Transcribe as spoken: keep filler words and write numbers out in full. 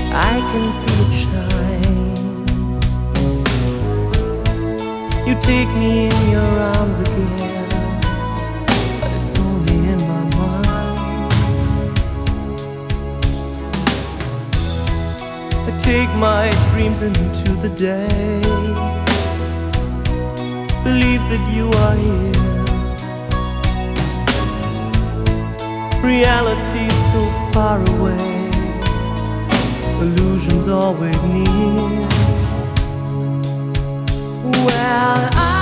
I can feel it shine. You take me in your arms again, but it's only in my mind. I take my dreams into the day, believe that you are here. Reality's so far away, illusion's always near. Well, I